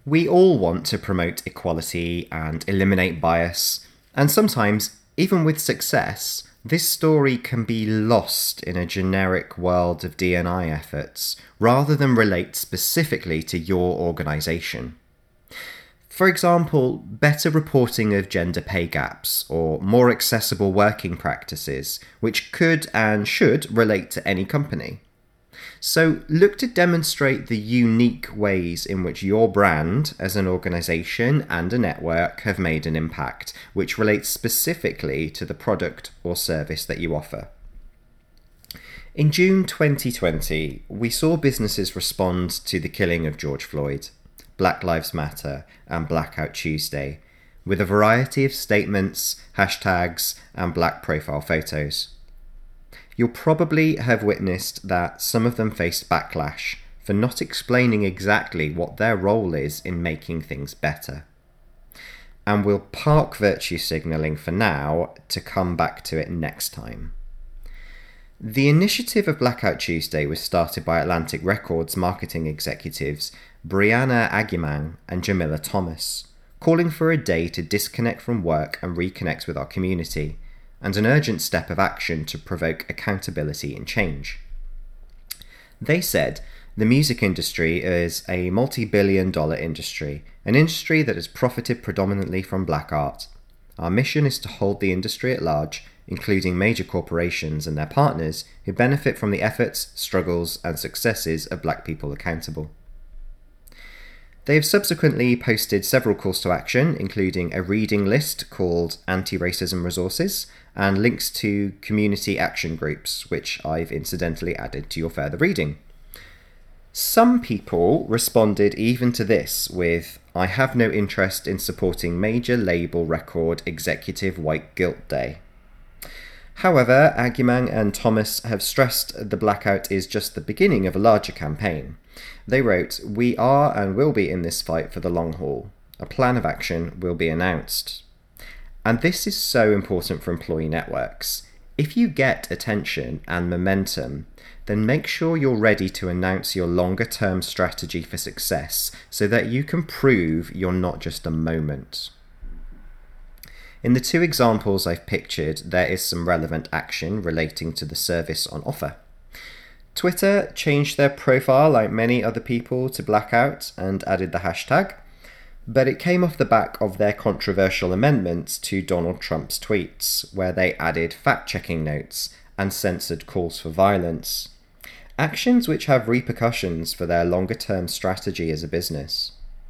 We all want to promote equality and eliminate bias, and sometimes, even with success, this story can be lost in a generic world of D&I efforts, rather than relate specifically to your organisation. For example, better reporting of gender pay gaps, or more accessible working practices, which could and should relate to any company. So look to demonstrate the unique ways in which your brand as an organisation and a network have made an impact, which relates specifically to the product or service that you offer. In June 2020, we saw businesses respond to the killing of George Floyd, Black Lives Matter and Blackout Tuesday, with a variety of statements, hashtags and black profile photos. You'll probably have witnessed that some of them faced backlash for not explaining exactly what their role is in making things better. And we'll park virtue signalling for now to come back to it next time. The initiative of Blackout Tuesday was started by Atlantic Records marketing executives Brianna Aguiman and Jamila Thomas, calling for a day to disconnect from work and reconnect with our community, and an urgent step of action to provoke accountability and change. They said the music industry is a multi-billion-dollar industry, an industry that has profited predominantly from black art. Our mission is to hold the industry at large, including major corporations and their partners who benefit from the efforts, struggles, and successes of black people accountable. They have subsequently posted several calls to action, including a reading list called Anti-Racism Resources and links to community action groups, which I've incidentally added to your further reading. Some people responded even to this with, "I have no interest in supporting major label record executive white guilt day." However, Aguiman and Thomas have stressed the blackout is just the beginning of a larger campaign. They wrote, "We are and will be in this fight for the long haul. A plan of action will be announced." And this is so important for employee networks. If you get attention and momentum, then make sure you're ready to announce your longer-term strategy for success so that you can prove you're not just a moment. In the two examples I've pictured, there is some relevant action relating to the service on offer. Twitter changed their profile, like many other people, to blackout and added the hashtag, but it came off the back of their controversial amendments to Donald Trump's tweets, where they added fact-checking notes and censored calls for violence. Actions which have repercussions for their longer-term strategy as a business.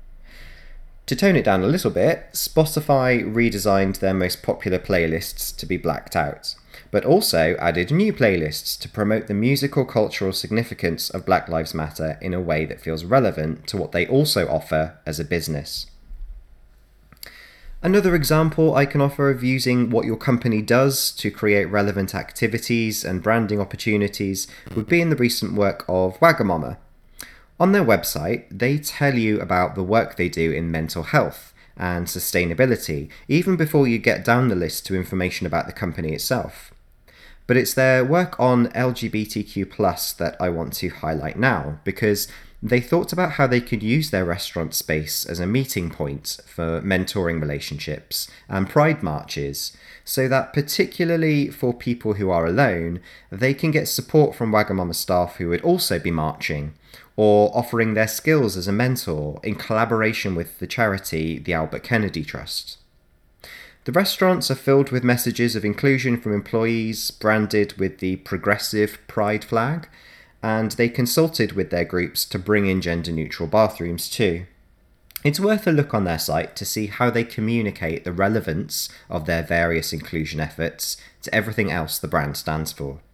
To tone it down a little bit, Spotify redesigned their most popular playlists to be blacked out, but also added new playlists to promote the musical cultural significance of Black Lives Matter in a way that feels relevant to what they also offer as a business. Another example I can offer of using what your company does to create relevant activities and branding opportunities would be in the recent work of Wagamama. On their website, they tell you about the work they do in mental health and sustainability, even before you get down the list to information about the company itself. But it's their work on LGBTQ+ that I want to highlight now, because they thought about how they could use their restaurant space as a meeting point for mentoring relationships and pride marches, so that particularly for people who are alone, they can get support from Wagamama staff who would also be marching, or offering their skills as a mentor in collaboration with the charity, the Albert Kennedy Trust. The restaurants are filled with messages of inclusion from employees, branded with the progressive pride flag, and they consulted with their groups to bring in gender-neutral bathrooms too. It's worth a look on their site to see how they communicate the relevance of their various inclusion efforts to everything else the brand stands for.